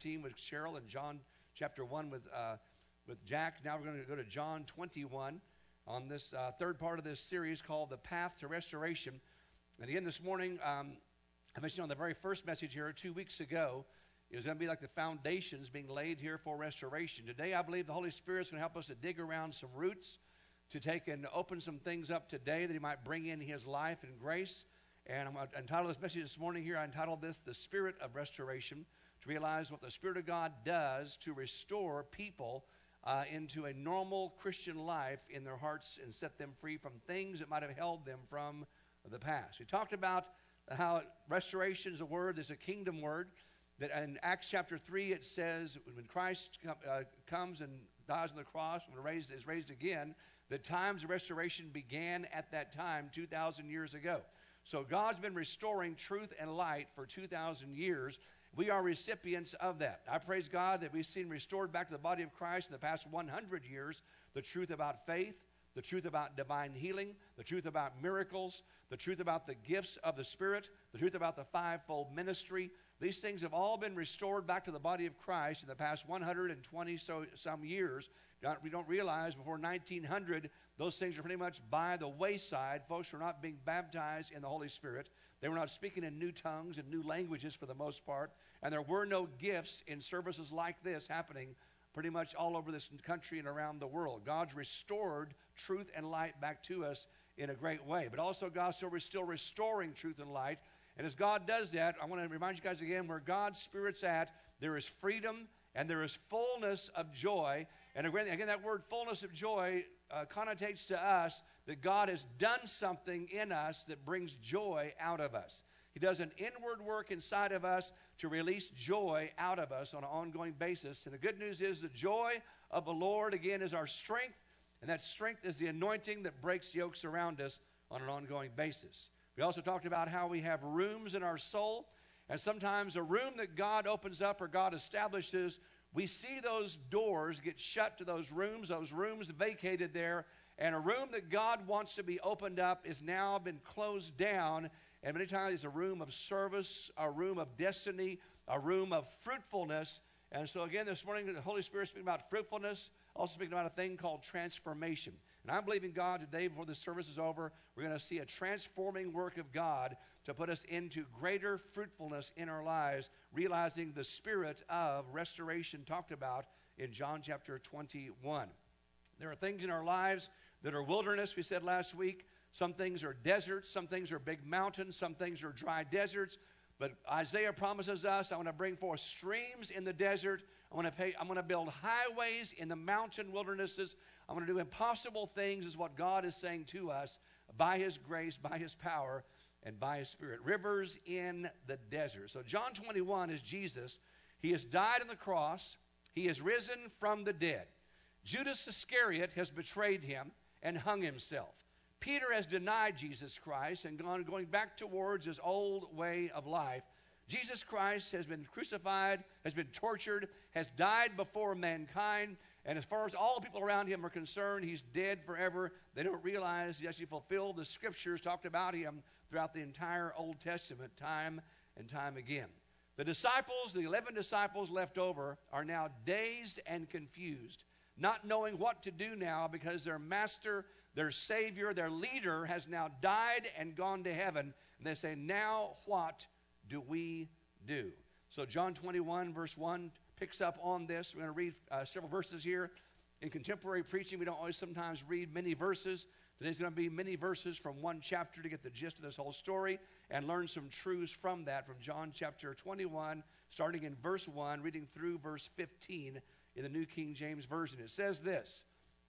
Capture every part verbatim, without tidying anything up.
fifteen with Cheryl and John chapter one with uh, with Jack. Now we're going to go to John twenty-one on this uh, third part of this series called The Path to Restoration. And again, this morning, um, I mentioned on the very first message here two weeks ago, it was going to be like the foundations being laid here for restoration. Today, I believe the Holy Spirit is going to help us to dig around some roots, to take and open some things up today that he might bring in his life and grace. And I'm going to entitle this message this morning here, I entitled this, The Spirit of Restoration, to realize what the Spirit of God does to restore people uh, into a normal Christian life in their hearts and set them free from things that might have held them from the past. We talked about how restoration is a word, there's a kingdom word, that in Acts chapter three it says when Christ uh, comes and dies on the cross, when raised, is raised again, the times of restoration began at that time two thousand years ago. So God's been restoring truth and light for two thousand years. We are recipients of that. I praise God that we've seen restored back to the body of Christ in the past one hundred years the truth about faith, the truth about divine healing, the truth about miracles, the truth about the gifts of the Spirit, the truth about the fivefold ministry. These things have all been restored back to the body of Christ in the past one hundred twenty so some years. We don't realize before nineteen hundred, those things are pretty much by the wayside. Folks were not being baptized in the Holy Spirit. They were not speaking in new tongues and new languages for the most part. And there were no gifts in services like this happening pretty much all over this country and around the world. God's restored truth and light back to us in a great way. But also God's still, still restoring truth and light. And as God does that, I want to remind you guys again, where God's Spirit's at, there is freedom and there is fullness of joy. And again, again that word fullness of joy uh, connotates to us that God has done something in us that brings joy out of us. He does an inward work inside of us to release joy out of us on an ongoing basis. And the good news is the joy of the Lord, again, is our strength. And that strength is the anointing that breaks yokes around us on an ongoing basis. We also talked about how we have rooms in our soul. And sometimes a room that God opens up or God establishes, we see those doors get shut to those rooms, those rooms vacated there. And a room that God wants to be opened up is now been closed down. And many times it's a room of service, a room of destiny, a room of fruitfulness. And so again, this morning, the Holy Spirit is speaking about fruitfulness, also speaking about a thing called transformation. And I'm believing God today, before the service is over, we're going to see a transforming work of God to put us into greater fruitfulness in our lives, realizing the spirit of restoration talked about in John chapter twenty-one. There are things in our lives that are wilderness, we said last week. Some things are deserts, some things are big mountains, some things are dry deserts. But Isaiah promises us, I want to bring forth streams in the desert. I want to pay, I'm going to build highways in the mountain wildernesses. I'm going to do impossible things, is what God is saying to us by his grace, by his power, and by his Spirit. Rivers in the desert. So John twenty-one is Jesus. He has died on the cross. He has risen from the dead. Judas Iscariot has betrayed him and hung himself. Peter has denied Jesus Christ and gone going back towards his old way of life. Jesus Christ has been crucified, has been tortured, has died before mankind, and as far as all the people around him are concerned, he's dead forever. They don't realize he actually fulfilled the scriptures talked about him throughout the entire Old Testament, time and time again. The disciples, the eleven disciples left over, are now dazed and confused, not knowing what to do now because their master, their Savior, their leader has now died and gone to heaven. And they say, now what do we do? So John twenty-one verse one picks up on this. We're going to read uh, several verses here. In contemporary preaching, we don't always sometimes read many verses. Today's going to be many verses from one chapter to get the gist of this whole story and learn some truths from that, from John chapter twenty-one, starting in verse one, reading through verse fifteen in the New King James Version. It says this: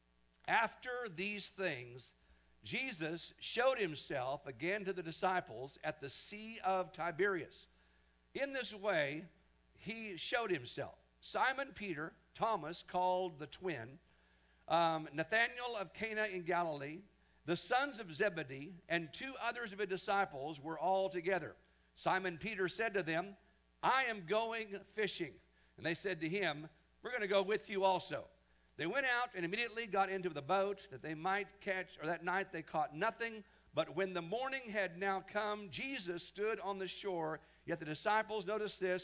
after these things, Jesus showed himself again to the disciples at the Sea of Tiberias. In this way, he showed himself. Simon Peter, Thomas, called the twin, um, Nathanael of Cana in Galilee, the sons of Zebedee, and two others of his disciples were all together. Simon Peter said to them, I am going fishing. And they said to him, we're going to go with you also. They went out and immediately got into the boat that they might catch, or that night they caught nothing. But when the morning had now come, Jesus stood on the shore, yet the disciples, notice this,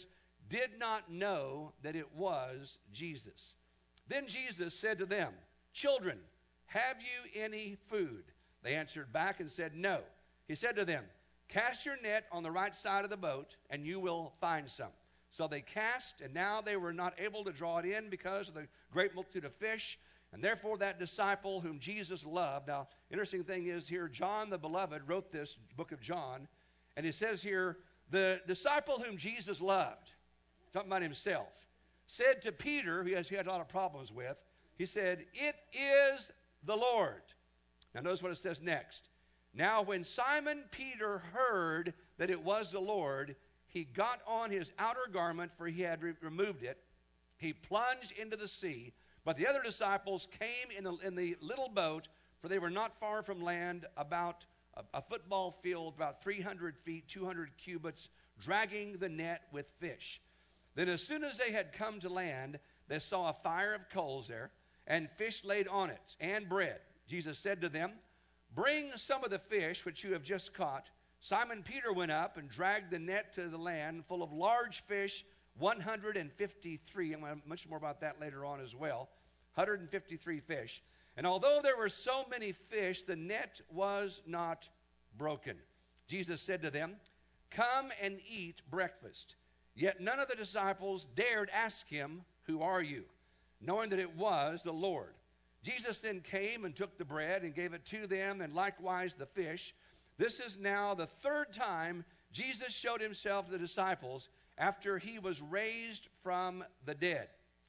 did not know that it was Jesus. Then Jesus said to them, "Children, have you any food?" They answered back and said, "No." He said to them, "Cast your net on the right side of the boat, and you will find some." So they cast, and now they were not able to draw it in because of the great multitude of fish. And therefore that disciple whom Jesus loved. Now, interesting thing is here, John the Beloved wrote this book of John, and it says here, the disciple whom Jesus loved, talking about himself, said to Peter, who he had a lot of problems with, he said, "It is the Lord." Now notice what it says next. Now when Simon Peter heard that it was the Lord, he got on his outer garment, for he had re- removed it. He plunged into the sea. But the other disciples came in the, in the little boat, for they were not far from land, about a, a football field, about three hundred feet, two hundred cubits, dragging the net with fish. Then as soon as they had come to land, they saw a fire of coals there, and fish laid on it, and bread. Jesus said to them, "Bring some of the fish which you have just caught." Simon Peter went up and dragged the net to the land, full of large fish, one hundred fifty-three. I'm going to mention more about that later on as well. one hundred fifty-three fish. And although there were so many fish, the net was not broken. Jesus said to them, "Come and eat breakfast." Yet none of the disciples dared ask him, "Who are you?" knowing that it was the Lord. Jesus then came and took the bread and gave it to them, and likewise the fish. This is now the third time Jesus showed himself to the disciples after he was raised from the dead.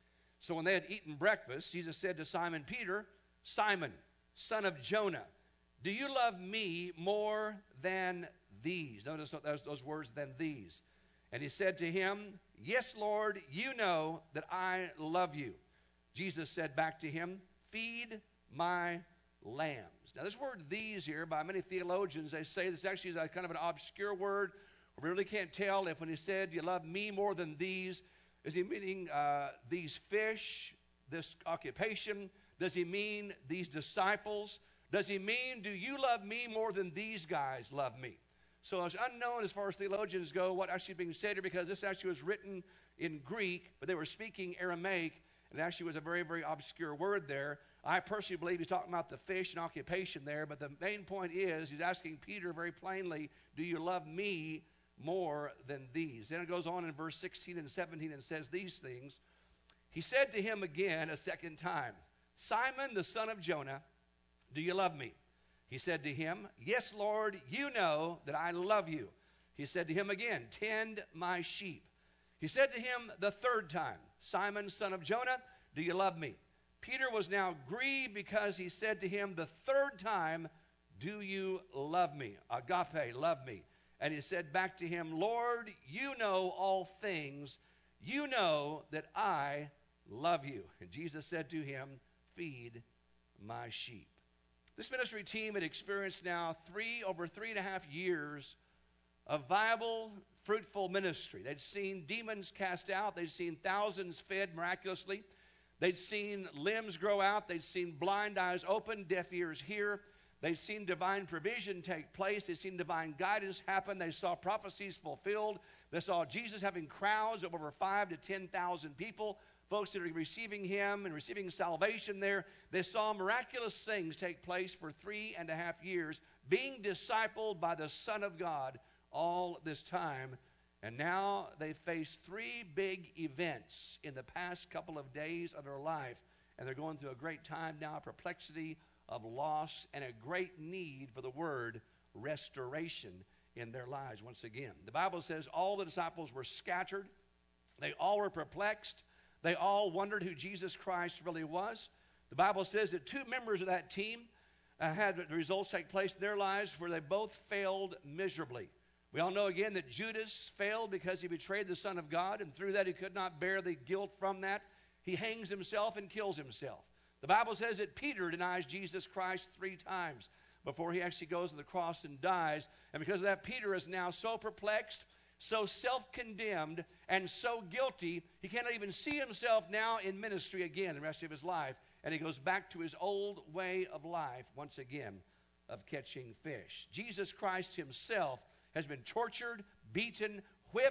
So when they had eaten breakfast, Jesus said to Simon Peter, "Simon, son of Jonah, do you love me more than these?" Notice those, those words, "than these." And he said to him, "Yes, Lord, you know that I love you." Jesus said back to him, "Feed my lambs." Now this word "these" here, by many theologians, they say this actually is a kind of an obscure word. We really can't tell if when he said, "You love me more than these," is he meaning uh, these fish, this occupation? Does he mean these disciples? Does he mean, do you love me more than these guys love me? So it's unknown as far as theologians go what actually being said here, because this actually was written in Greek, but they were speaking Aramaic, and it actually was a very, very obscure word there. I personally believe he's talking about the fish and occupation there, but the main point is he's asking Peter very plainly, do you love me more than these? Then it goes on in verse sixteen and seventeen and says these things. He said to him again a second time, "Simon, the son of Jonah, do you love me?" He said to him, "Yes, Lord, you know that I love you." He said to him again, "Tend my sheep." He said to him the third time, "Simon, son of Jonah, do you love me?" Peter was now grieved because he said to him the third time, "Do you love me?" Agape, love me. And he said back to him, "Lord, you know all things. You know that I love you." And Jesus said to him, "Feed my sheep." This ministry team had experienced now three, over three and a half years of viable, fruitful ministry. They'd seen demons cast out. They'd seen thousands fed miraculously. They'd seen limbs grow out. They'd seen blind eyes open, deaf ears hear. They'd seen divine provision take place. They'd seen divine guidance happen. They saw prophecies fulfilled. They saw Jesus having crowds of over five to ten thousand people, folks that are receiving him and receiving salvation there. They saw miraculous things take place for three and a half years, being discipled by the Son of God all this time. And now they face three big events in the past couple of days of their life. And they're going through a great time now, perplexity, of loss, and a great need for the word restoration in their lives once again. The Bible says all the disciples were scattered. They all were perplexed. They all wondered who Jesus Christ really was. The Bible says that two members of that team uh, had the results take place in their lives where they both failed miserably. We all know again that Judas failed because he betrayed the Son of God, and through that he could not bear the guilt from that. He hangs himself and kills himself. The Bible says that Peter denies Jesus Christ three times before he actually goes to the cross and dies. And because of that, Peter is now so perplexed, so self-condemned, and so guilty, he cannot even see himself now in ministry again the rest of his life. And he goes back to his old way of life once again of catching fish. Jesus Christ himself has been tortured, beaten, whipped,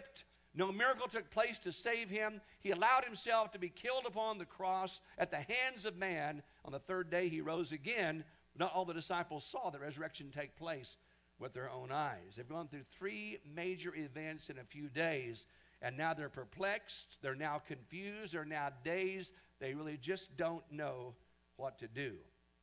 No miracle took place to save him. He allowed himself to be killed upon the cross at the hands of man. On the third day, he rose again. Not all the disciples saw the resurrection take place with their own eyes. They've gone through three major events in a few days, and now they're perplexed. They're now confused. They're now dazed. They really just don't know what to do.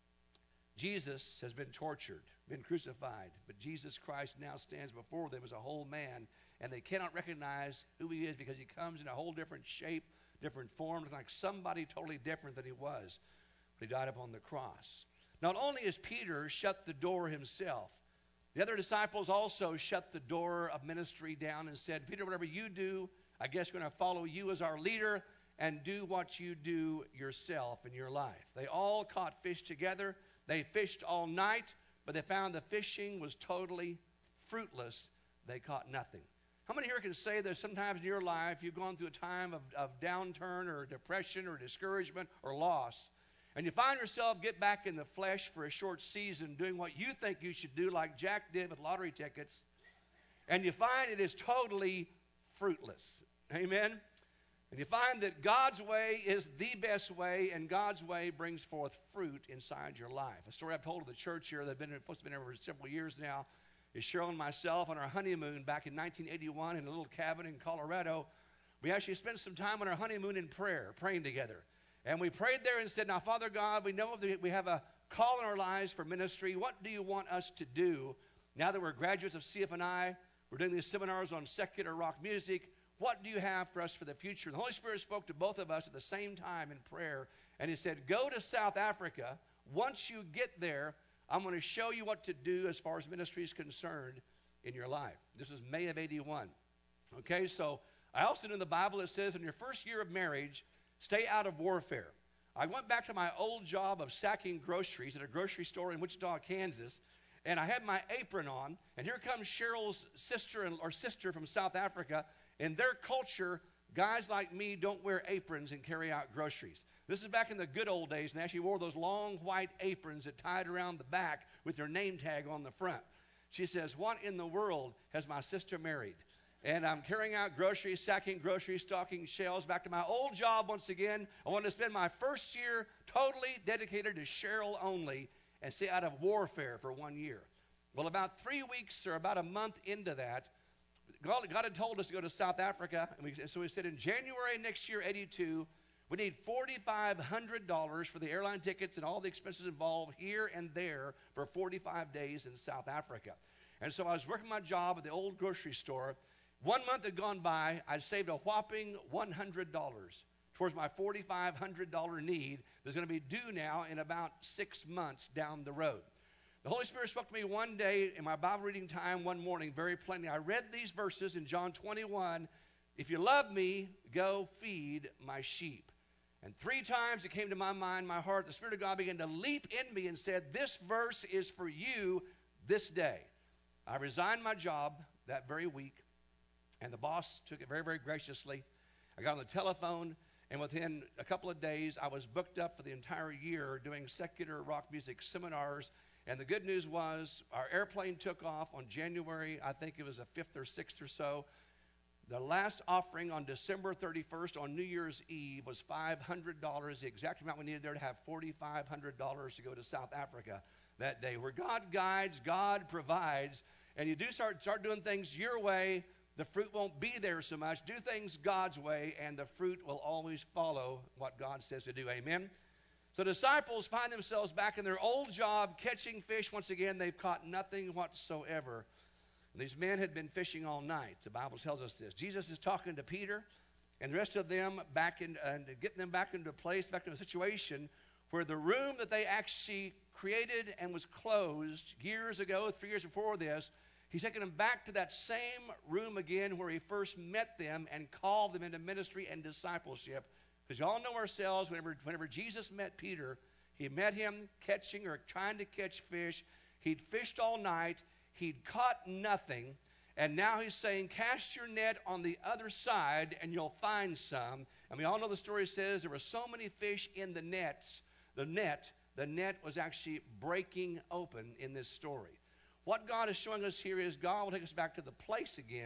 Jesus has been tortured, been crucified, but Jesus Christ now stands before them as a whole man, and they cannot recognize who he is because he comes in a whole different shape, different form, like somebody totally different than he was when he died upon the cross. Not only has Peter shut the door himself, the other disciples also shut the door of ministry down and said, Peter, whatever you do, I guess we're going to follow you as our leader and do what you do yourself in your life. They all caught fish together. They fished all night, but they found the fishing was totally fruitless. They caught nothing. How many here can say that sometimes in your life you've gone through a time of, of downturn or depression or discouragement or loss, and you find yourself get back in the flesh for a short season doing what you think you should do, like Jack did with lottery tickets, and you find it is totally fruitless. Amen? And you find that God's way is the best way, and God's way brings forth fruit inside your life. A story I've told to the church here that have been supposed to be here for several years now is Cheryl and myself on our honeymoon back in nineteen eighty-one in a little cabin in Colorado. We actually spent some time on our honeymoon in prayer, praying together. And we prayed there and said, now, Father God, we know that we have a call in our lives for ministry. What do you want us to do now that we're graduates of C F N I? We're doing these seminars on secular rock music. What do you have for us for the future? And the Holy Spirit spoke to both of us at the same time in prayer, and he said, go to South Africa. Once you get there, I'm going to show you what to do as far as ministry is concerned in your life. This was May of eighty-one. Okay, so I also know in the Bible it says in your first year of marriage, stay out of warfare. I went back to my old job of sacking groceries at a grocery store in Wichita, Kansas, and I had my apron on, and here comes Cheryl's sister or sister from South Africa. In their culture, guys like me don't wear aprons and carry out groceries. This is back in the good old days, and they actually wore those long white aprons that tied around the back with your name tag on the front. She says, what in the world has my sister married? And I'm carrying out groceries, sacking groceries, stocking shelves. Back to my old job once again. I wanted to spend my first year totally dedicated to Cheryl only and stay out of warfare for one year. Well, about three weeks or about a month into that, God, God had told us to go to South Africa, and, we, and so we said in January next year, eighty-two, we need four thousand five hundred dollars for the airline tickets and all the expenses involved here and there for forty-five days in South Africa. And so I was working my job at the old grocery store. One month had gone by. I saved a whopping one hundred dollars towards my four thousand five hundred dollars need that's going to be due now in about six months down the road. The Holy Spirit spoke to me one day in my Bible reading time one morning very plainly. I read these verses in John twenty-one. If you love me, go feed my sheep. And three times it came to my mind, my heart, the Spirit of God began to leap in me and said, this verse is for you this day. I resigned my job that very week, and the boss took it very, very graciously. I got on the telephone, and within a couple of days, I was booked up for the entire year doing secular rock music seminars. And the good news was our airplane took off on January, I think it was the fifth or sixth or so. The last offering on December thirty-first on New Year's Eve was five hundred dollars, the exact amount we needed there to have four thousand five hundred dollars to go to South Africa that day. Where God guides, God provides, and you do start, start doing things your way, the fruit won't be there so much. Do things God's way, and the fruit will always follow what God says to do. Amen? So disciples find themselves back in their old job catching fish. Once again, they've caught nothing whatsoever. And these men had been fishing all night. The Bible tells us this. Jesus is talking to Peter and the rest of them back in, and getting them back into a place, back into a situation where the room that they actually created and was closed years ago, three years before this, he's taking them back to that same room again where he first met them and called them into ministry and discipleship. Because you all know ourselves, whenever, whenever Jesus met Peter, he met him catching or trying to catch fish. He'd fished all night. He'd caught nothing. And now he's saying, cast your net on the other side and you'll find some. And we all know the story says there were so many fish in the nets. The net, the net was actually breaking open in this story. What God is showing us here is God will take us back to the place again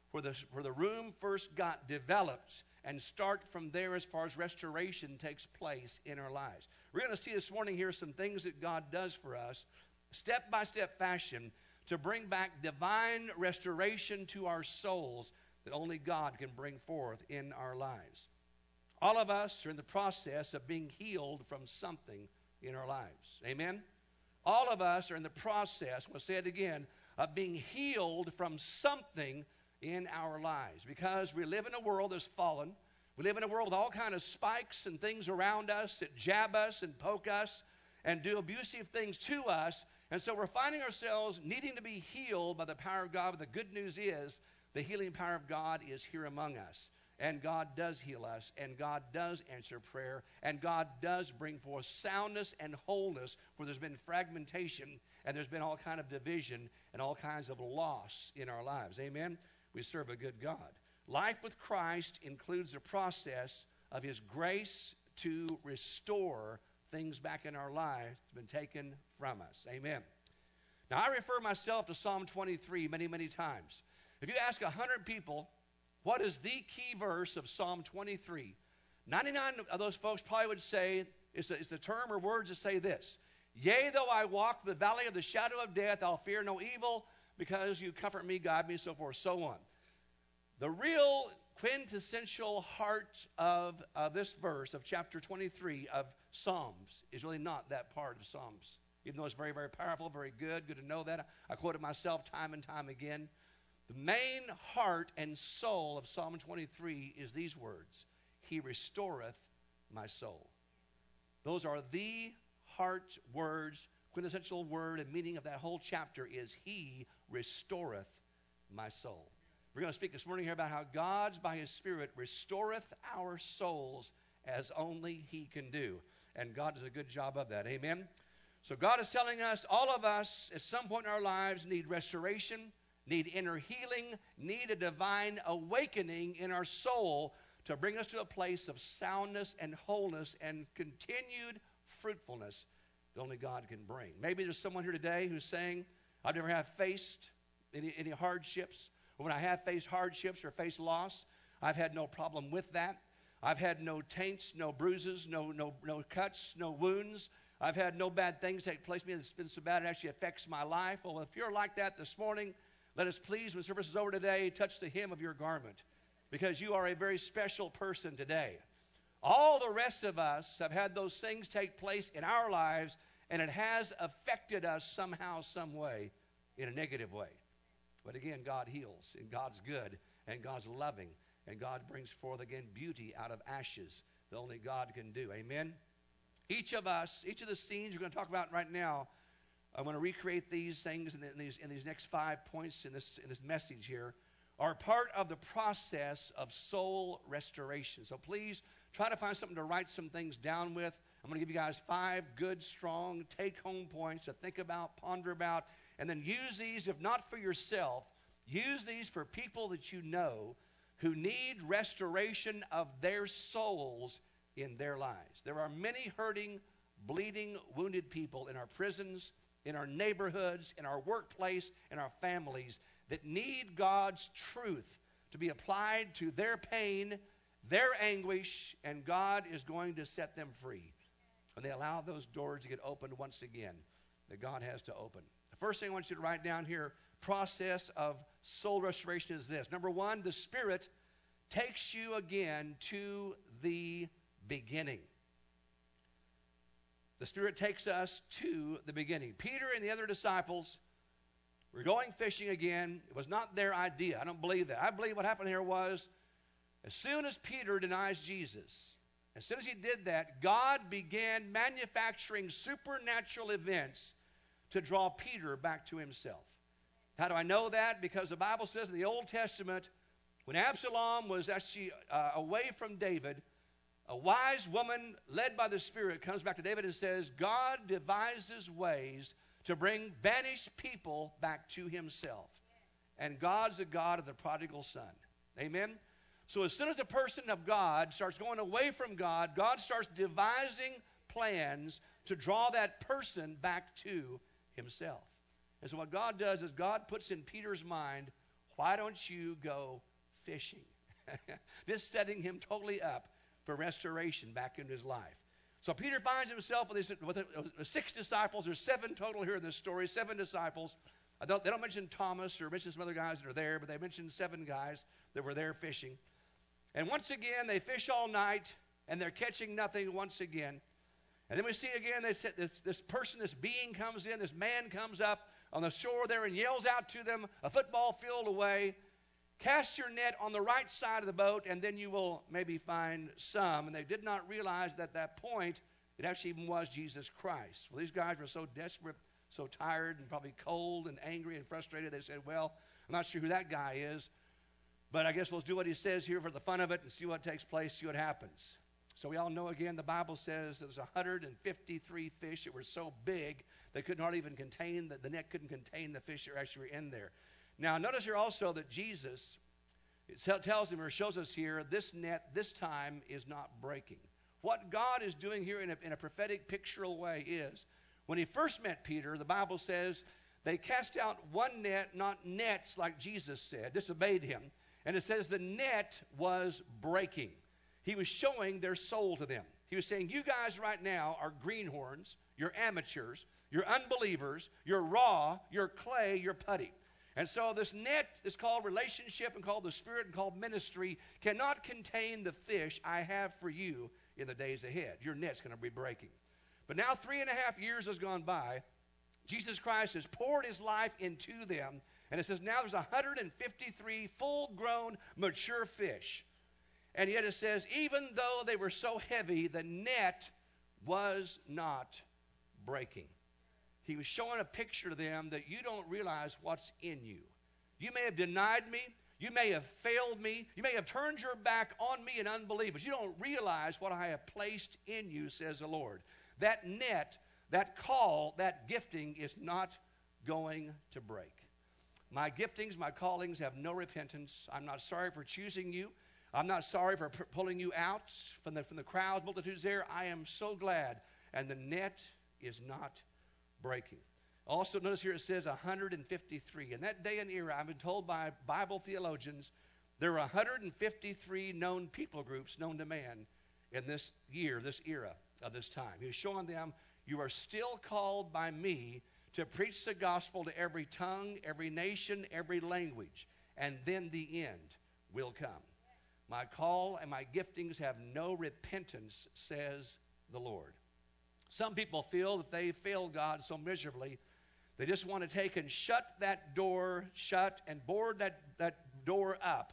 where the, where the room first got developed, and start from there as far as restoration takes place in our lives. We're going to see this morning here some things that God does for us, step-by-step fashion, to bring back divine restoration to our souls that only God can bring forth in our lives. All of us are in the process of being healed from something in our lives. Amen? All of us are in the process, I'm going to say it again, of being healed from something in our lives. Because we live in a world that's fallen. We live in a world with all kinds of spikes and things around us that jab us and poke us and do abusive things to us. And so we're finding ourselves needing to be healed by the power of God. But the good news is the healing power of God is here among us. And God does heal us, and God does answer prayer, and God does bring forth soundness and wholeness where there's been fragmentation and there's been all kind of division and all kinds of loss in our lives. Amen? We serve a good God. Life with Christ includes the process of His grace to restore things back in our lives that have been taken from us. Amen. Now, I refer myself to Psalm twenty-three many, many times. If you ask one hundred people, what is the key verse of Psalm twenty-three? ninety-nine of those folks probably would say, it's a, it's a term or words that say this: Yea, though I walk the valley of the shadow of death, I'll fear no evil, because you comfort me, guide me, so forth, so on. The real quintessential heart of, of this verse of chapter twenty-three of Psalms is really not that part of Psalms. Even though it's very, very powerful, very good, good to know that. I quote it myself time and time again. The main heart and soul of Psalm twenty-three is these words: He restoreth my soul. Those are the heart words, quintessential word and meaning of that whole chapter is He restoreth my soul. We're going to speak this morning here about how God, by His Spirit, restoreth our souls as only He can do. And God does a good job of that. Amen? So God is telling us, all of us, at some point in our lives, need restoration, need inner healing, need a divine awakening in our soul to bring us to a place of soundness and wholeness and continued fruitfulness that only God can bring. Maybe there's someone here today who's saying, I've never have faced any, any hardships. When I have faced hardships or faced loss, I've had no problem with that. I've had no taints, no bruises, no, no, no cuts, no wounds. I've had no bad things take place to me that's been so bad it actually affects my life. Well, if you're like that this morning, let us please, when service is over today, touch the hem of your garment, because you are a very special person today. All the rest of us have had those things take place in our lives, and it has affected us somehow, some way, in a negative way. But again, God heals, and God's good, and God's loving, and God brings forth, again, beauty out of ashes that only God can do. Amen? Each of us, each of the scenes we're going to talk about right now, I'm going to recreate these things in, the, in, these, in these next five points in this, in this message here, are part of the process of soul restoration. So please try to find something to write some things down with. I'm going to give you guys five good, strong take-home points to think about, ponder about, and then use these, if not for yourself, use these for people that you know who need restoration of their souls in their lives. There are many hurting, bleeding, wounded people in our prisons, in our neighborhoods, in our workplace, in our families that need God's truth to be applied to their pain, their anguish, and God is going to set them free when they allow those doors to get opened once again that God has to open. The first thing I want you to write down here, process of soul restoration, is this. Number one, the Spirit takes you again to the beginning. The Spirit takes us to the beginning. Peter and the other disciples were going fishing again. It was not their idea. I don't believe that. I believe what happened here was, as soon as Peter denies Jesus, as soon as he did that, God began manufacturing supernatural events to draw Peter back to himself. How do I know that? Because the Bible says in the Old Testament, when Absalom was actually uh, away from David, a wise woman led by the Spirit comes back to David and says, God devises ways to bring banished people back to himself. And God's a God of the prodigal son. Amen? So as soon as a person of God starts going away from God, God starts devising plans to draw that person back to himself. And so what God does is God puts in Peter's mind why don't you go fishing? Just setting him totally up for restoration back into his life. So Peter finds himself with, his, with, with six disciples. There's seven total here in this story, seven disciples. I don't, they don't mention Thomas or mention some other guys that are there, but they mention seven guys that were there fishing. And once again, they fish all night, and they're catching nothing once again. And then we see again this, this, this person, this being comes in, this man comes up on the shore there and yells out to them a football field away, cast your net on the right side of the boat, and then you will maybe find some. And they did not realize that at that point it actually even was Jesus Christ. Well, these guys were so desperate, so tired, and probably cold and angry and frustrated. They said, well, I'm not sure who that guy is, but I guess we'll do what he says here for the fun of it and see what takes place, see what happens. So we all know, again, the Bible says there was one hundred fifty-three fish that were so big they couldn't hardly even contain, the, the net couldn't contain the fish that actually were in there. Now, notice here also that Jesus it tells him or shows us here, this net this time is not breaking. What God is doing here in a, in a prophetic, pictorial way is, when he first met Peter, the Bible says they cast out one net, not nets like Jesus said, disobeyed him. And it says the net was breaking. He was showing their soul to them. He was saying, you guys right now are greenhorns, you're amateurs, you're unbelievers, you're raw, you're clay, you're putty. And so this net is called relationship and called the Spirit and called ministry cannot contain the fish I have for you in the days ahead. Your net's going to be breaking. But now three and a half years has gone by. Jesus Christ has poured his life into them. And it says now there's one hundred fifty-three full-grown, mature fish. And yet it says, even though they were so heavy, the net was not breaking. He was showing a picture to them that you don't realize what's in you. You may have denied me. You may have failed me. You may have turned your back on me in unbelief, but you don't realize what I have placed in you, says the Lord. That net, that call, that gifting is not going to break. My giftings, my callings have no repentance. I'm not sorry for choosing you. I'm not sorry for p- pulling you out from the, from the crowd, multitudes there. I am so glad. And the net is not breaking. Also, notice here it says one hundred fifty-three. In that day and era, I've been told by Bible theologians, there were one hundred fifty-three known people groups known to man in this year, this era of this time. He was showing them, you are still called by me to preach the gospel to every tongue, every nation, every language. And then the end will come. My call and my giftings have no repentance, says the Lord. Some people feel that they failed God so miserably, they just want to take and shut that door shut and board that, that door up.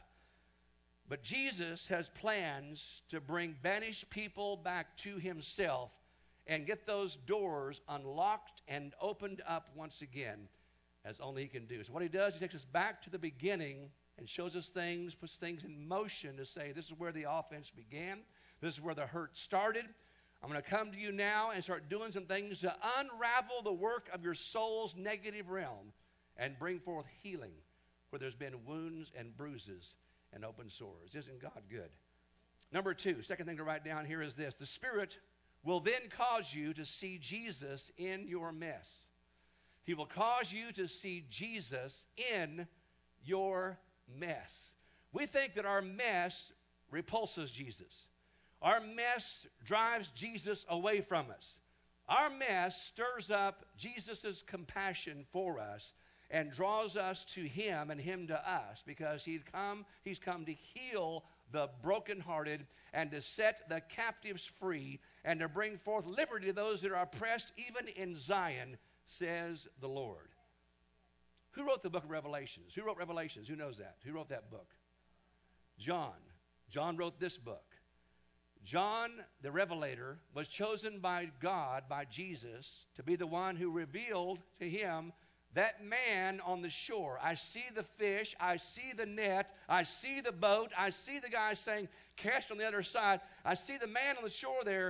But Jesus has plans to bring banished people back to himself and get those doors unlocked and opened up once again, as only he can do. So what he does, he takes us back to the beginning and shows us things, puts things in motion to say, this is where the offense began. This is where the hurt started. I'm going to come to you now and start doing some things to unravel the work of your soul's negative realm and bring forth healing where there's been wounds and bruises and open sores. Isn't God good? Number two, second thing to write down here is this. The Spirit will then cause you to see Jesus in your mess. He will cause you to see Jesus in your mess. We think that our mess repulses Jesus. Our mess drives Jesus away from us. Our mess stirs up Jesus' compassion for us and draws us to him and him to us, because he's come, he's come to heal the brokenhearted and to set the captives free and to bring forth liberty to those that are oppressed, even in Zion, says the Lord. Who wrote the book of Revelations? Who wrote Revelations? Who knows that? Who wrote that book? John. John wrote this book. John, the Revelator, was chosen by God, by Jesus, to be the one who revealed to him that man on the shore. I see the fish, I see the net, I see the boat, I see the guy saying, cast on the other side. I see the man on the shore there.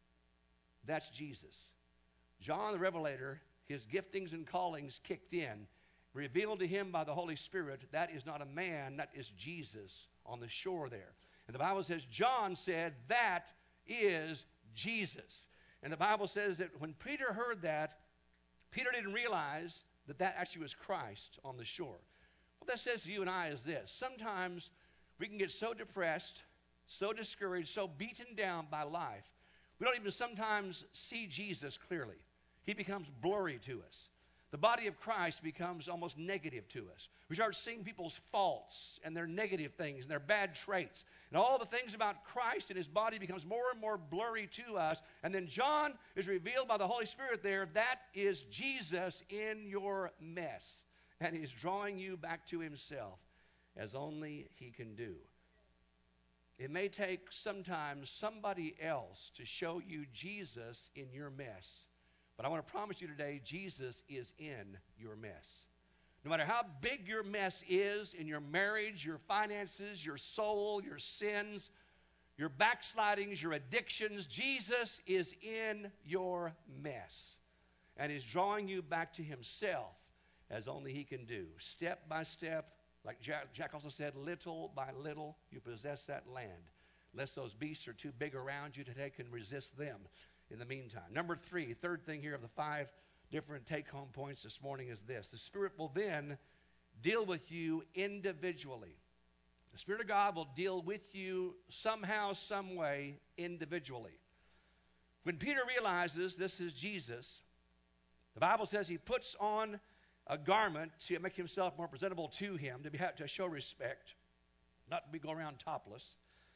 That's Jesus. John, the Revelator, his giftings and callings kicked in, revealed to him by the Holy Spirit. That is not a man, that is Jesus on the shore there. And the Bible says, John said, that is Jesus. And the Bible says that when Peter heard that, Peter didn't realize that that actually was Christ on the shore. What that says to you and I is this. Sometimes we can get so depressed, so discouraged, so beaten down by life, we don't even sometimes see Jesus clearly. He becomes blurry to us. The body of Christ becomes almost negative to us. We start seeing people's faults and their negative things and their bad traits. And all the things about Christ and his body becomes more and more blurry to us. And then John is revealed by the Holy Spirit there. That is Jesus in your mess. And he's drawing you back to himself as only he can do. It may take sometimes somebody else to show you Jesus in your mess. But I want to promise you today, Jesus is in your mess. No matter how big your mess is in your marriage, your finances, your soul, your sins, your backslidings, your addictions, Jesus is in your mess. And he's drawing you back to himself as only he can do. Step by step, like Jack, Jack also said, little by little you possess that land. Unless those beasts are too big around you to take and resist them. In the meantime. Number three, third thing here of the five different take-home points this morning is this. The Spirit will then deal with you individually. The Spirit of God will deal with you somehow, some way, individually. When Peter realizes this is Jesus, the Bible says he puts on a garment to make himself more presentable to him, to, be, to show respect, not to be go around topless.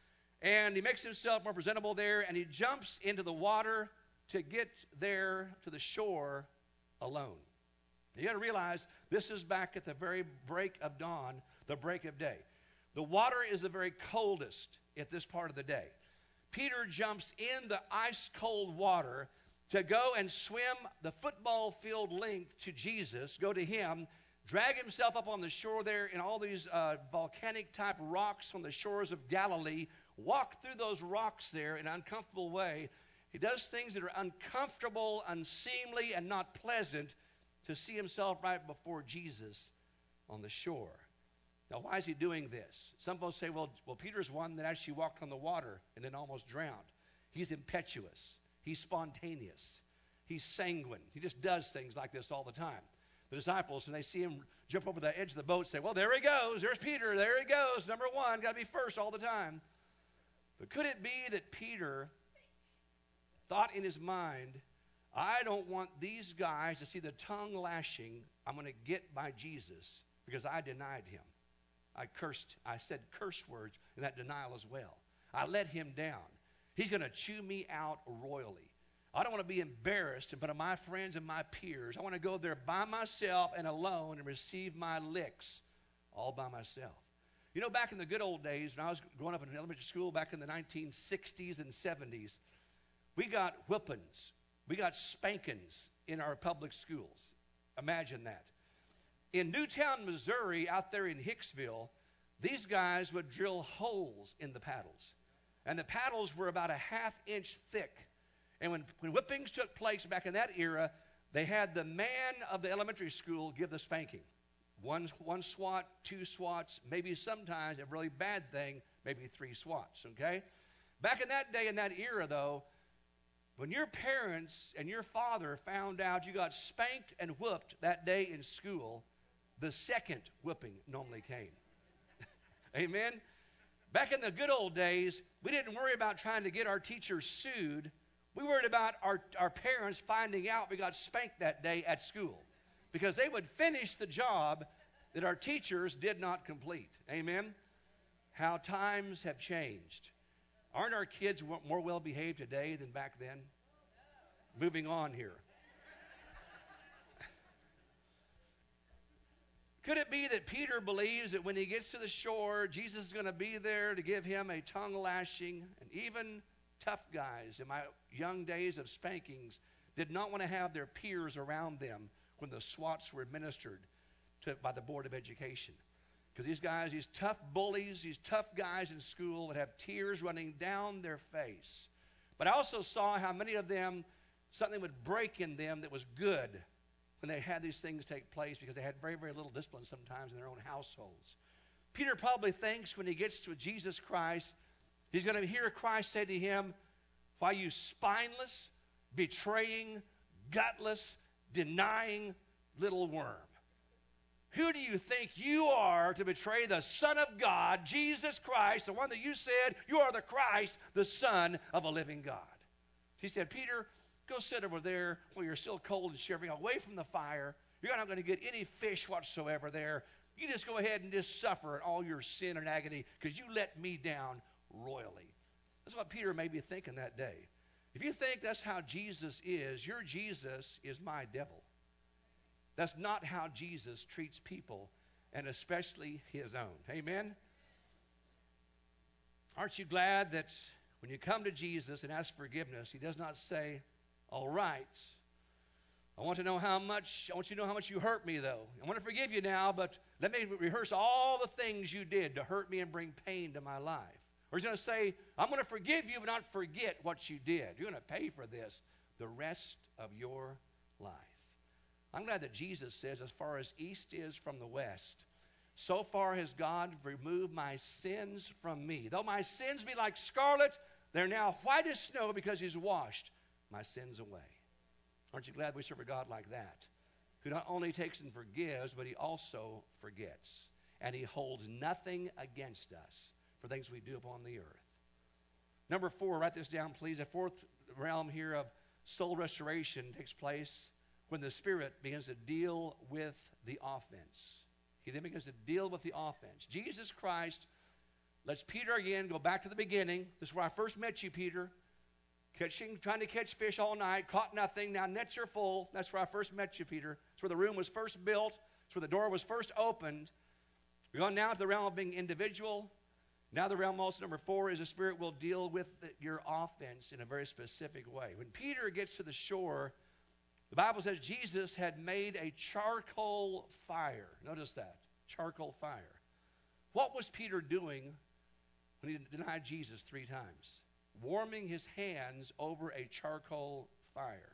And he makes himself more presentable there, and he jumps into the water to get there to the shore alone. You got to realize this is back at the very break of dawn, the break of day. The water is the very coldest at this part of the day. Peter jumps in the ice-cold water to go and swim the football field length to Jesus, go to him, drag himself up on the shore there in all these uh, volcanic-type rocks on the shores of Galilee, walk through those rocks there in an uncomfortable way. He does things that are uncomfortable, unseemly, and not pleasant to see himself right before Jesus on the shore. Now, why is he doing this? Some folks say, well, well, Peter's one that actually walked on the water and then almost drowned. He's impetuous. He's spontaneous. He's sanguine. He just does things like this all the time. The disciples, when they see him jump over the edge of the boat, say, well, there he goes. There's Peter. There he goes. Number one. Got to be first all the time. But could it be that Peter thought in his mind, I don't want these guys to see the tongue lashing I'm going to get by Jesus because I denied him. I cursed, I said curse words in that denial as well. I let him down. He's going to chew me out royally. I don't want to be embarrassed in front of my friends and my peers. I want to go there by myself and alone and receive my licks all by myself. You know, back in the good old days, when I was growing up in elementary school back in the nineteen sixties and seventies, we got whippings. We got spankings in our public schools. Imagine that. In Newtown, Missouri, out there in Hicksville, these guys would drill holes in the paddles. And the paddles were about a half inch thick. And when, when whippings took place back in that era, they had the man of the elementary school give the spanking. One, one swat, two swats, maybe sometimes a really bad thing, maybe three swats, okay? Back in that day, in that era, though, when your parents and your father found out you got spanked and whooped that day in school, the second whipping normally came. Amen? Back in the good old days, we didn't worry about trying to get our teachers sued. We worried about our, our parents finding out we got spanked that day at school, because they would finish the job that our teachers did not complete. Amen? How times have changed. Aren't our kids more well-behaved today than back then? Moving on here. Could it be that Peter believes that when he gets to the shore, Jesus is going to be there to give him a tongue lashing? And even tough guys in my young days of spankings did not want to have their peers around them when the swats were administered to, by the Board of Education. Because these guys, these tough bullies, these tough guys in school would have tears running down their face. But I also saw how many of them, something would break in them that was good when they had these things take place, because they had very, very little discipline sometimes in their own households. Peter probably thinks when he gets to Jesus Christ, he's going to hear Christ say to him, why you spineless, betraying, gutless, denying little worm. Who do you think you are to betray the Son of God, Jesus Christ, the one that you said you are the Christ, the Son of a living God? He said, Peter, go sit over there where you're still cold and shivering, away from the fire. You're not going to get any fish whatsoever there. You just go ahead and just suffer all your sin and agony because you let me down royally. That's what Peter may be thinking that day. If you think that's how Jesus is, your Jesus is my devil. That's not how Jesus treats people, and especially his own. Amen? Aren't you glad that when you come to Jesus and ask forgiveness, he does not say, all right, I want to know how much, I want you to know how much you hurt me, though. I want to forgive you now, but let me rehearse all the things you did to hurt me and bring pain to my life. Or he's going to say, I'm going to forgive you, but not forget what you did. You're going to pay for this the rest of your life. I'm glad that Jesus says, as far as east is from the west, so far has God removed my sins from me. Though my sins be like scarlet, they're now white as snow because he's washed my sins away. Aren't you glad we serve a God like that? Who not only takes and forgives, but he also forgets. And he holds nothing against us for things we do upon the earth. Number four, write this down, please. The fourth realm here of soul restoration takes place when the Spirit begins to deal with the offense. He then begins to deal with the offense. Jesus Christ lets Peter again go back to the beginning. This is where I first met you, Peter. Catching, trying to catch fish all night, caught nothing. Now nets are full. That's where I first met you, Peter. It's where the room was first built. It's where the door was first opened. We're going now to the realm of being individual. Now the realm also, number four, is the Spirit will deal with the, your offense in a very specific way. When Peter gets to the shore, the Bible says Jesus had made a charcoal fire. Notice that, charcoal fire. What was Peter doing when he denied Jesus three times? Warming his hands over a charcoal fire.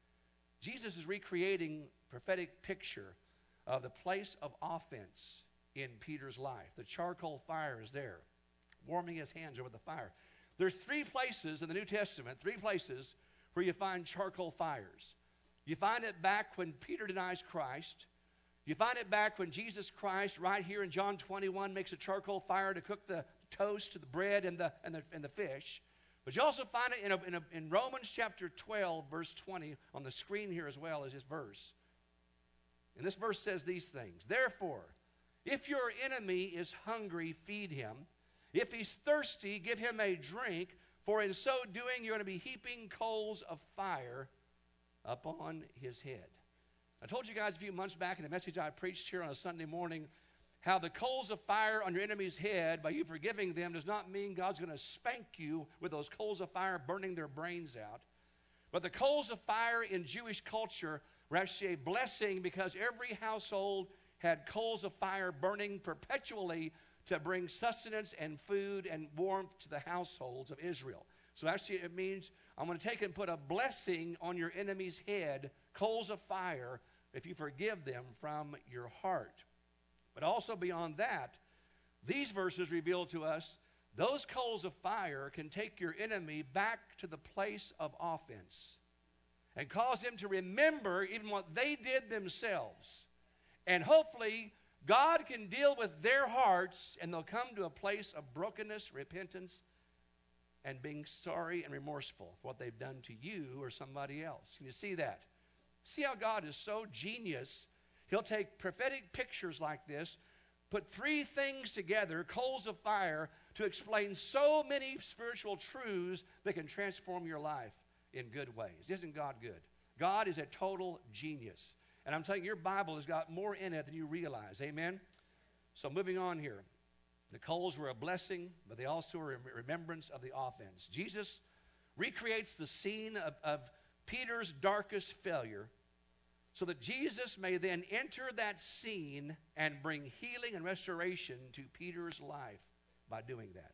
Jesus is recreating a prophetic picture of the place of offense in Peter's life. The charcoal fire is there, warming his hands over the fire. There's three places in the New Testament, three places where you find charcoal fires. You find it back when Peter denies Christ. You find it back when Jesus Christ, right here in John twenty-one, makes a charcoal fire to cook the toast, the bread, and the, and the, and the fish. But you also find it in, a, in, a, in Romans chapter twelve, verse twenty, on the screen here as well as this verse. And this verse says these things. Therefore, if your enemy is hungry, feed him. If he's thirsty, give him a drink. For in so doing, you're going to be heaping coals of fire upon his head. I told you guys a few months back in a message I preached here on a Sunday morning how the coals of fire on your enemy's head, by you forgiving them, does not mean God's going to spank you with those coals of fire burning their brains out. But the coals of fire in Jewish culture were actually a blessing because every household had coals of fire burning perpetually to bring sustenance and food and warmth to the households of Israel. So actually it means I'm going to take and put a blessing on your enemy's head, coals of fire, if you forgive them from your heart. But also beyond that, these verses reveal to us those coals of fire can take your enemy back to the place of offense and cause them to remember even what they did themselves. And hopefully, God can deal with their hearts and they'll come to a place of brokenness, repentance, and being sorry and remorseful for what they've done to you or somebody else. Can you see that? See how God is so genius. He'll take prophetic pictures like this, put three things together, coals of fire, to explain so many spiritual truths that can transform your life in good ways. Isn't God good? God is a total genius. And I'm telling you, your Bible has got more in it than you realize. Amen? So moving on here. The coals were a blessing, but they also were a remembrance of the offense. Jesus recreates the scene of, of Peter's darkest failure so that Jesus may then enter that scene and bring healing and restoration to Peter's life by doing that.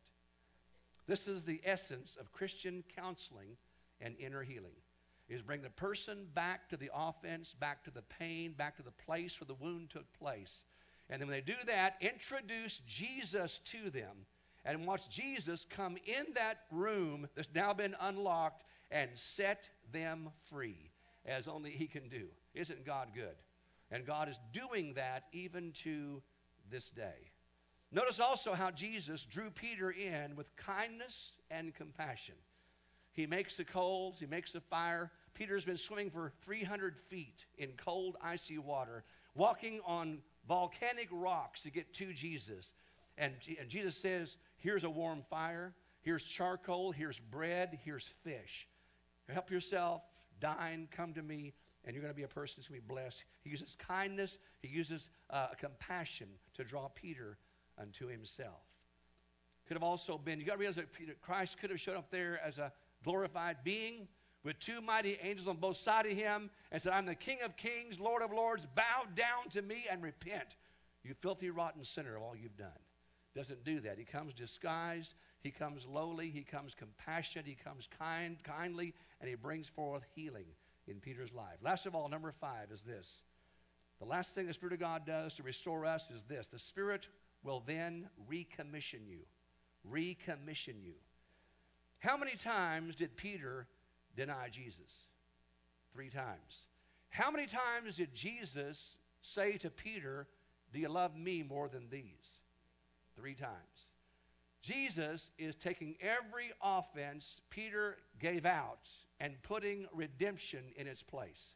This is the essence of Christian counseling and inner healing, is bring the person back to the offense, back to the pain, back to the place where the wound took place. And then when they do that, introduce Jesus to them and watch Jesus come in that room that's now been unlocked and set them free, as only he can do. Isn't God good? And God is doing that even to this day. Notice also how Jesus drew Peter in with kindness and compassion. He makes the coals, he makes the fire. Peter's been swimming for three hundred feet in cold, icy water, walking on volcanic rocks to get to Jesus. And, and Jesus says, here's a warm fire, here's charcoal, here's bread, here's fish. Help yourself, dine, come to me, and you're going to be a person who's going to be blessed. He uses kindness, he uses uh, compassion to draw Peter unto himself. Could have also been, you got to realize that Peter, Christ could have showed up there as a glorified being with two mighty angels on both sides of him and said, I'm the King of kings, Lord of lords, bow down to me and repent, you filthy, rotten sinner, of all you've done. Doesn't do that. He comes disguised, he comes lowly, he comes compassionate, he comes kind, kindly, and he brings forth healing in Peter's life. Last of all, number five is this. The last thing the Spirit of God does to restore us is this. The Spirit will then recommission you. Recommission you. How many times did Peter deny Jesus? Three times. How many times did Jesus say to Peter, do you love me more than these? Three times. Jesus is taking every offense Peter gave out and putting redemption in its place.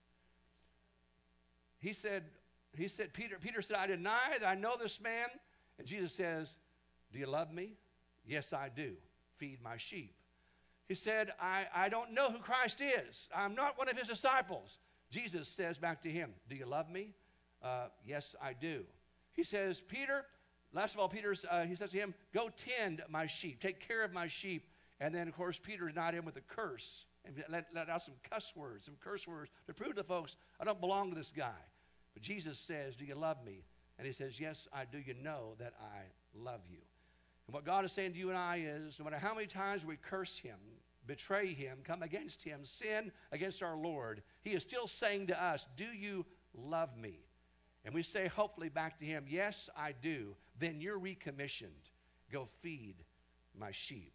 He said, he said, Peter, Peter said, I deny that I know this man. And Jesus says, do you love me? Yes, I do. Feed my sheep. He said, I, I don't know who Christ is. I'm not one of his disciples. Jesus says back to him, do you love me? Uh, yes, I do. He says, Peter, last of all, Peter's, uh, he says to him, go tend my sheep. Take care of my sheep. And then, of course, Peter denied him with a curse and let, let out some cuss words, some curse words to prove to folks, I don't belong to this guy. But Jesus says, do you love me? And he says, yes, I do. You know that I love you. And what God is saying to you and I is, no matter how many times we curse him, betray him, come against him, sin against our Lord, he is still saying to us, do you love me? And we say hopefully back to him, yes, I do. Then you're recommissioned. Go feed my sheep.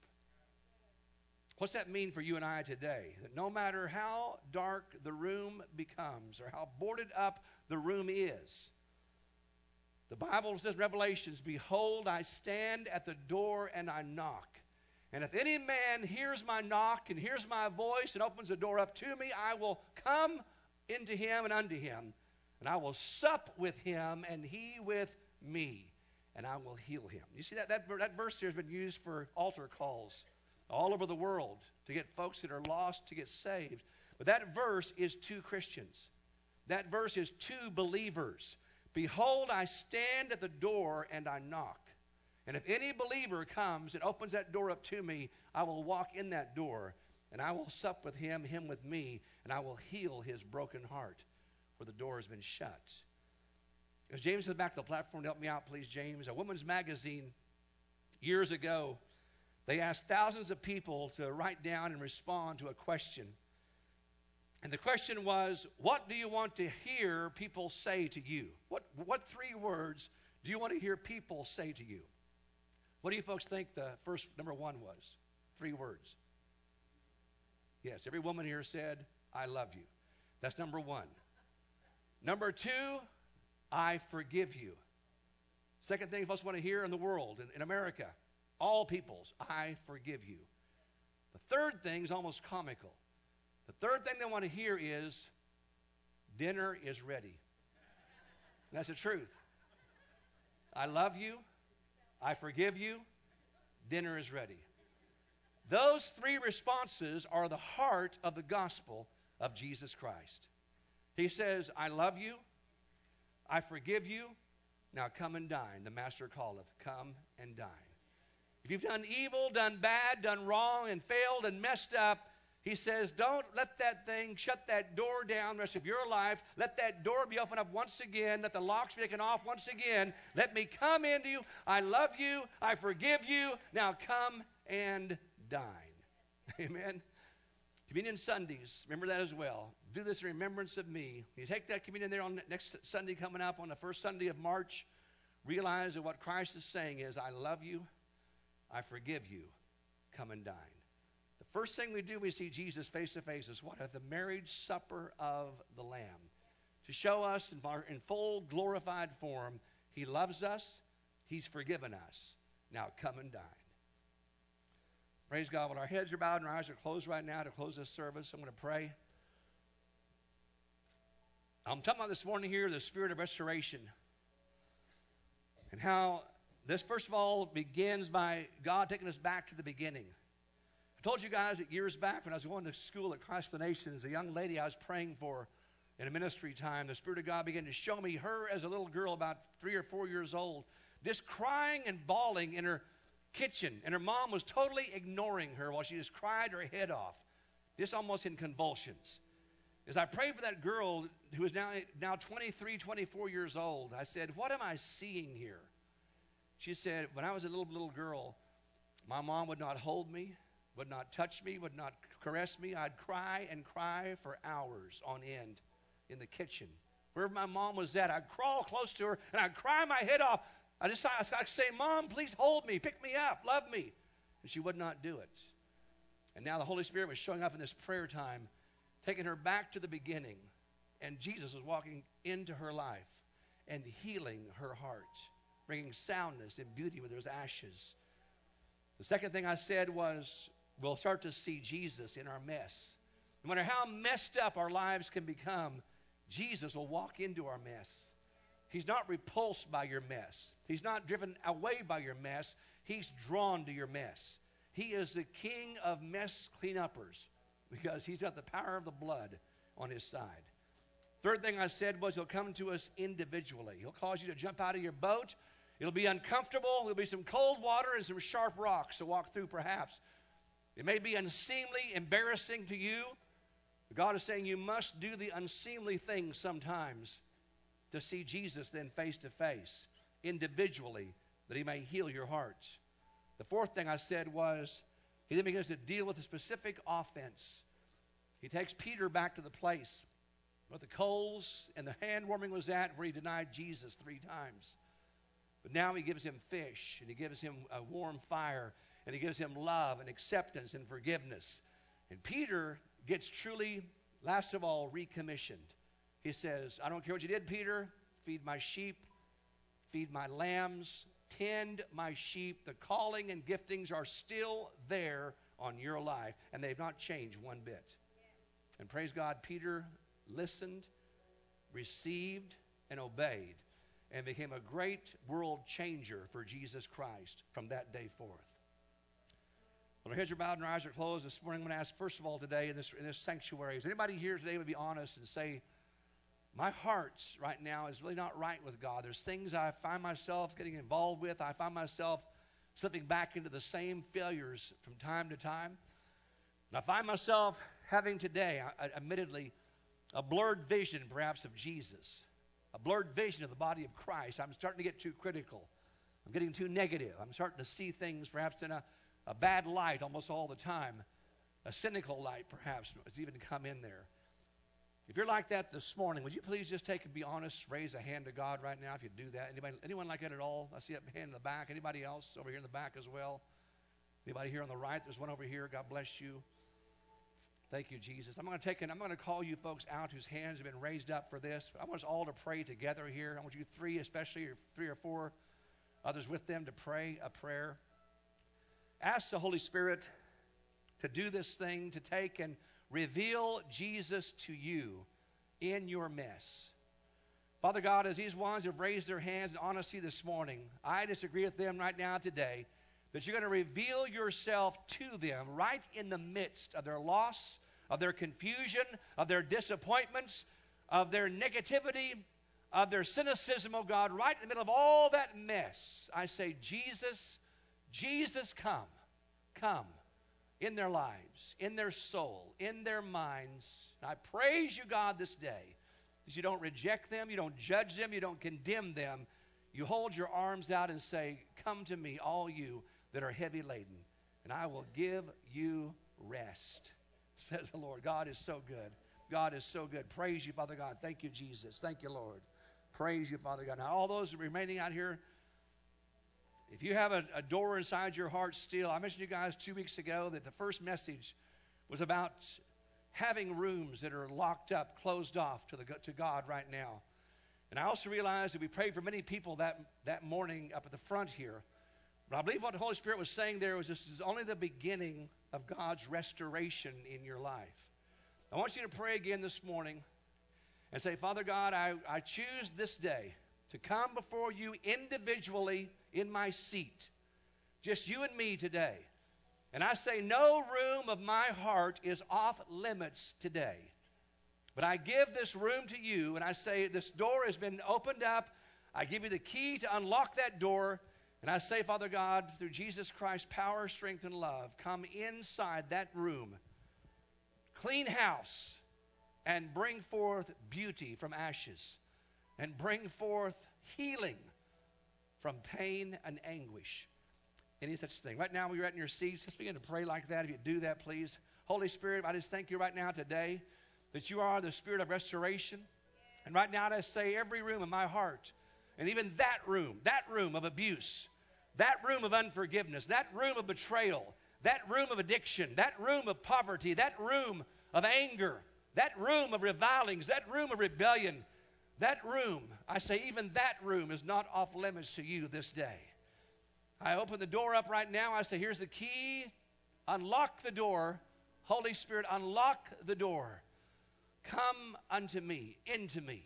What's that mean for you and I today? That no matter how dark the room becomes or how boarded up the room is, the Bible says in Revelations, behold, I stand at the door and I knock. And if any man hears my knock and hears my voice and opens the door up to me, I will come into him and unto him. And I will sup with him and he with me. And I will heal him. You see, that, that, that verse here has been used for altar calls all over the world to get folks that are lost to get saved. But that verse is two Christians. That verse is two believers. Behold, I stand at the door and I knock. And if any believer comes and opens that door up to me, I will walk in that door and I will sup with him, him with me, and I will heal his broken heart where the door has been shut. As James is back to the platform to help me out, please, James. A woman's magazine years ago, they asked thousands of people to write down and respond to a question. And the question was, what do you want to hear people say to you? What, what three words do you want to hear people say to you? What do you folks think the first number one was? Three words. Yes, every woman here said, I love you. That's number one. Number two, I forgive you. Second thing folks want to hear in the world, in, in America, all peoples, I forgive you. The third thing is almost comical. The third thing they want to hear is, dinner is ready. And that's the truth. I love you. I forgive you. Dinner is ready. Those three responses are the heart of the gospel of Jesus Christ. He says, I love you. I forgive you. Now come and dine. The master calleth. Come and dine. If you've done evil, done bad, done wrong, and failed and messed up, he says, don't let that thing, shut that door down the rest of your life. Let that door be opened up once again. Let the locks be taken off once again. Let me come into you. I love you. I forgive you. Now come and dine. Amen. Communion Sundays, remember that as well. Do this in remembrance of me. You take that communion there on next Sunday coming up on the first Sunday of March. Realize that what Christ is saying is, I love you. I forgive you. Come and dine. The first thing we do when we see Jesus face to face is what? At the marriage supper of the Lamb. to show us in, our, in full glorified form, he loves us, he's forgiven us. Now come and dine. Praise God. When our heads are bowed and our eyes are closed right now to close this service, I'm going to pray. I'm talking about this morning here the spirit of restoration and how this, first of all, begins by God taking us back to the beginning. I told you guys that years back when I was going to school at Christ the Nations, a young lady I was praying for in a ministry time, the Spirit of God began to show me her as a little girl about three or four years old, just crying and bawling in her kitchen. And her mom was totally ignoring her while she just cried her head off, just almost in convulsions. As I prayed for that girl who is now, now twenty-three, twenty-four years old, I said, what am I seeing here? She said, when I was a little, little girl, my mom would not hold me, would not touch me, would not caress me. I'd cry and cry for hours on end in the kitchen. Wherever my mom was at, I'd crawl close to her, and I'd cry my head off. I just I'd say, Mom, please hold me, pick me up, love me. And she would not do it. And now the Holy Spirit was showing up in this prayer time, taking her back to the beginning. And Jesus was walking into her life and healing her heart, bringing soundness and beauty where there's ashes. The second thing I said was, we'll start to see Jesus in our mess. No matter how messed up our lives can become, Jesus will walk into our mess. He's not repulsed by your mess. He's not driven away by your mess. He's drawn to your mess. He is the king of mess cleanuppers because he's got the power of the blood on his side. Third thing I said was he'll come to us individually. He'll cause you to jump out of your boat. It'll be uncomfortable. There'll be some cold water and some sharp rocks to walk through perhaps. It may be unseemly, embarrassing to you. But God is saying you must do the unseemly things sometimes to see Jesus then face to face, individually, that he may heal your heart. The fourth thing I said was he then begins to deal with a specific offense. He takes Peter back to the place where the coals and the hand warming was at, where he denied Jesus three times. But now he gives him fish, and he gives him a warm fire, and he gives him love and acceptance and forgiveness. And Peter gets truly, last of all, recommissioned. He says, I don't care what you did, Peter. Feed my sheep, feed my lambs, tend my sheep. The calling and giftings are still there on your life, and they've not changed one bit. And praise God, Peter listened, received, and obeyed, and became a great world changer for Jesus Christ from that day forth. Well, our heads are bowed and our eyes are closed. This morning I'm going to ask, first of all, today in this, in this sanctuary, is anybody here today would be honest and say, my heart right now is really not right with God. There's things I find myself getting involved with. I find myself slipping back into the same failures from time to time. And I find myself having today, admittedly, a blurred vision perhaps of Jesus, a blurred vision of the body of Christ. I'm starting to get too critical. I'm getting too negative. I'm starting to see things perhaps in a, a bad light almost all the time, a cynical light perhaps has even come in there. If you're like that this morning, would you please just take and be honest, raise a hand to God right now if you do that? Anybody, anyone like that at all? I see a hand in the back. Anybody else over here in the back as well? Anybody here on the right? There's one over here. God bless you. Thank you, Jesus. I'm going to take and I'm going to call you folks out whose hands have been raised up for this. I want us all to pray together here. I want you three, especially, or three or four others with them, to pray a prayer. Ask the Holy Spirit to do this thing, to take and reveal Jesus to you in your mess. Father God, as these ones have raised their hands in honesty this morning, I disagree with them right now today that you're going to reveal yourself to them right in the midst of their loss, of their confusion, of their disappointments, of their negativity, of their cynicism, oh God, right in the middle of all that mess. I say, Jesus, Jesus, come, come. In their lives, in their soul, in their minds. And I praise you, God, this day, because you don't reject them, you don't judge them, you don't condemn them. You hold your arms out and say, come to me, all you that are heavy laden, and I will give you rest, says the Lord. God is so good. God is so good. Praise you, Father God. Thank you, Jesus. Thank you, Lord. Praise you, Father God. Now, all those remaining out here, if you have a, a door inside your heart still, I mentioned to you guys two weeks ago that the first message was about having rooms that are locked up, closed off to, the, to God right now. And I also realized that we prayed for many people that, that morning up at the front here. But I believe what the Holy Spirit was saying there was this is only the beginning of God's restoration in your life. I want you to pray again this morning and say, Father God, I, I choose this day to come before you individually in my seat. Just you and me today. And I say no room of my heart is off limits today. But I give this room to you, and I say this door has been opened up. I give you the key to unlock that door. And I say, Father God, through Jesus Christ's power, strength, and love, come inside that room, clean house, and bring forth beauty from ashes, and bring forth healing from pain and anguish. Any such thing. Right now, when you're at in your seats, let's begin to pray like that. If you do that, please. Holy Spirit, I just thank you right now today that you are the Spirit of restoration. And right now, I say every room in my heart, and even that room, that room of abuse, that room of unforgiveness, that room of betrayal, that room of addiction, that room of poverty, that room of anger, that room of revilings, that room of rebellion, that room, I say even that room is not off limits to you this day. I open the door up right now. I say, here's the key. Unlock the door. Holy Spirit, unlock the door. Come unto me, into me.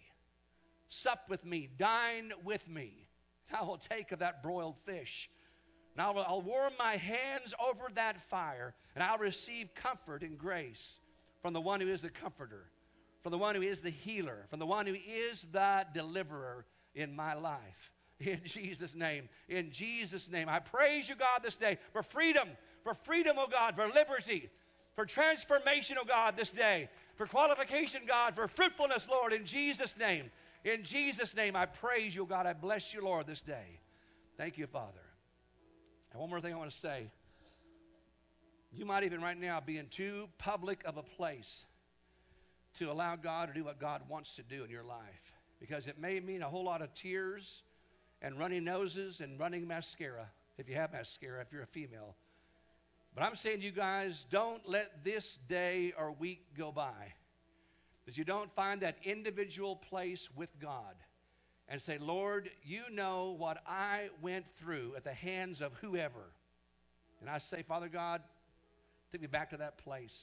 Sup with me, dine with me. I will take of that broiled fish. And I'll, I'll warm my hands over that fire, and I'll receive comfort and grace from the one who is the comforter, from the one who is the healer, from the one who is the deliverer in my life. In Jesus' name, in Jesus' name, I praise you, God, this day for freedom, for freedom, oh God, for liberty, for transformation, oh God, this day, for qualification, God, for fruitfulness, Lord, in Jesus' name. In Jesus' name, I praise you, God. I bless you, Lord, this day. Thank you, Father. And one more thing I want to say. You might even right now be in too public of a place to allow God to do what God wants to do in your life, because it may mean a whole lot of tears and running noses and running mascara, if you have mascara, if you're a female. But I'm saying to you guys, don't let this day or week go by that you don't find that individual place with God and say, Lord, you know what I went through at the hands of whoever. And I say, Father God, take me back to that place.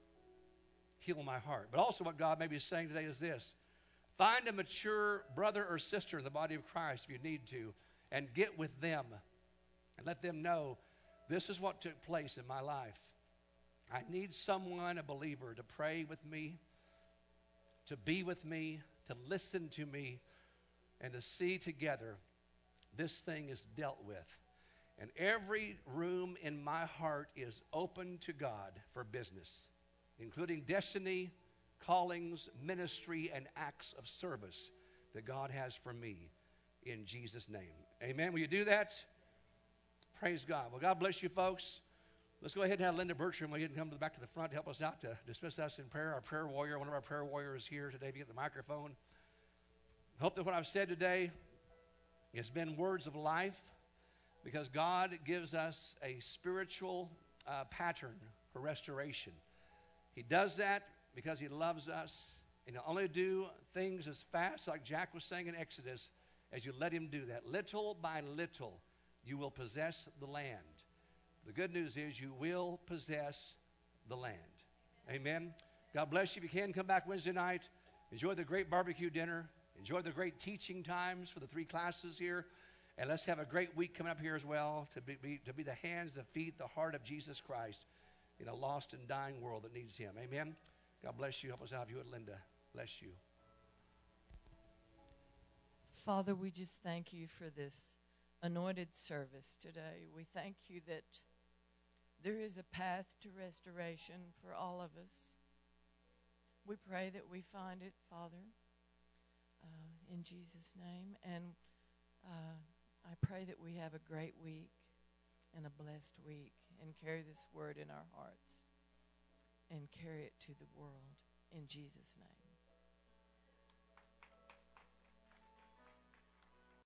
Heal my heart. But also what God may be saying today is this. Find a mature brother or sister in the body of Christ if you need to, and get with them and let them know this is what took place in my life. I need someone, a believer, to pray with me, to be with me, to listen to me, and to see together this thing is dealt with. And every room in my heart is open to God for business, including destiny, callings, ministry, and acts of service that God has for me in Jesus' name. Amen. Will you do that? Praise God. Well, God bless you, folks. Let's go ahead and have Linda Bertram. We'll come to the back to the front to help us out to dismiss us in prayer. Our prayer warrior, one of our prayer warriors here today, if you get the microphone. Hope that what I've said today has been words of life, because God gives us a spiritual uh, pattern for restoration. He does that because he loves us, and he'll only do things as fast, like Jack was saying in Exodus, as you let him do that. Little by little, you will possess the land. The good news is you will possess the land. Amen. God bless you. If you can, come back Wednesday night. Enjoy the great barbecue dinner. Enjoy the great teaching times for the three classes here. And let's have a great week coming up here as well, to be, be, to be the hands, the feet, the heart of Jesus Christ in a lost and dying world that needs him. Amen. God bless you. Help us out, you and Linda. Bless you. Father, we just thank you for this anointed service today. We thank you that there is a path to restoration for all of us. We pray that we find it, Father, uh, in Jesus' name. And uh, I pray that we have a great week and a blessed week, and carry this word in our hearts and carry it to the world in Jesus' name.